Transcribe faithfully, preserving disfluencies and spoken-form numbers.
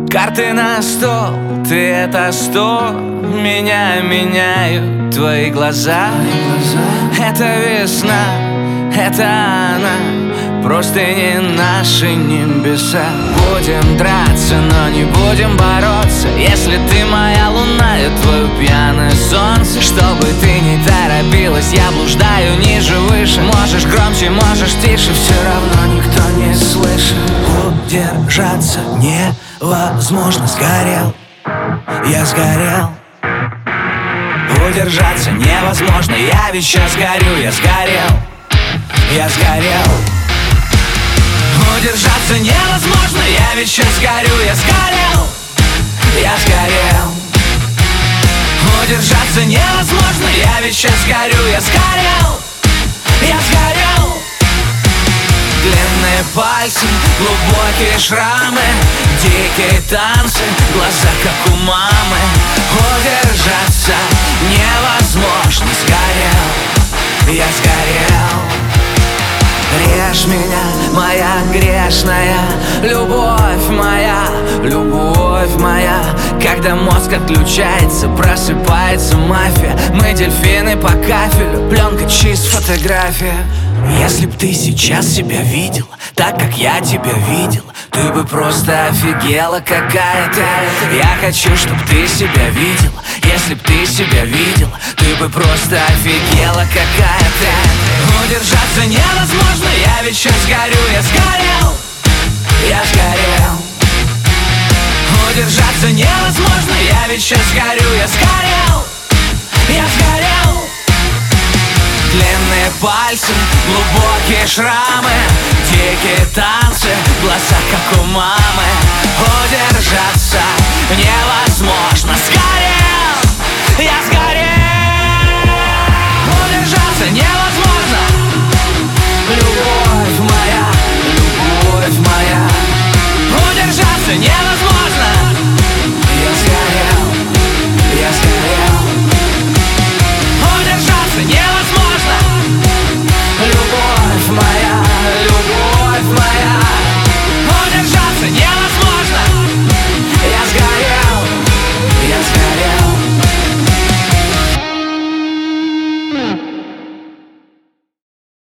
Карты на стол, ты это сто. Меня меняют твои глаза. Это весна, это она, просто не наши небеса. Будем драться, но не будем бороться. Если ты моя луна, я твое пьяное солнце. Чтобы ты не торопилась, я блуждаю ниже, выше. Можешь громче, можешь тише, все равно никто не слышит. Удержаться невозможно, сгорел, я сгорел. Удержаться невозможно, я ведь сейчас горю, я сгорел, я сгорел. Удержаться невозможно, я ведь сейчас горю, я сгорел, я сгорел. Удержаться невозможно, я ведь сейчас горю, я сгорел, я сгорел. Длинные пальцы, глубокие шрамы, дикие танцы, глаза как у мамы. Удержаться невозможно, сгорел, я сгорел. Режь меня, моя грешная, любовь моя, любовь моя. Когда мозг отключается, просыпается мафия. Мы дельфины по кафелю, пленка чист, фотография. Если б ты сейчас себя видела так, как я тебя видел, ты бы просто офигела какая-то. Я хочу, чтоб ты себя видела. Если б ты себя видела, ты бы просто офигела какая-то. Удержаться невозможно, я ведь сейчас горю, я сгорел, я сгорел. Удержаться невозможно, я ведь сейчас горю, я сгорел, я сгорел. Длинные пальцы, глубокие шрамы, дикие танцы, глаза как у мамы.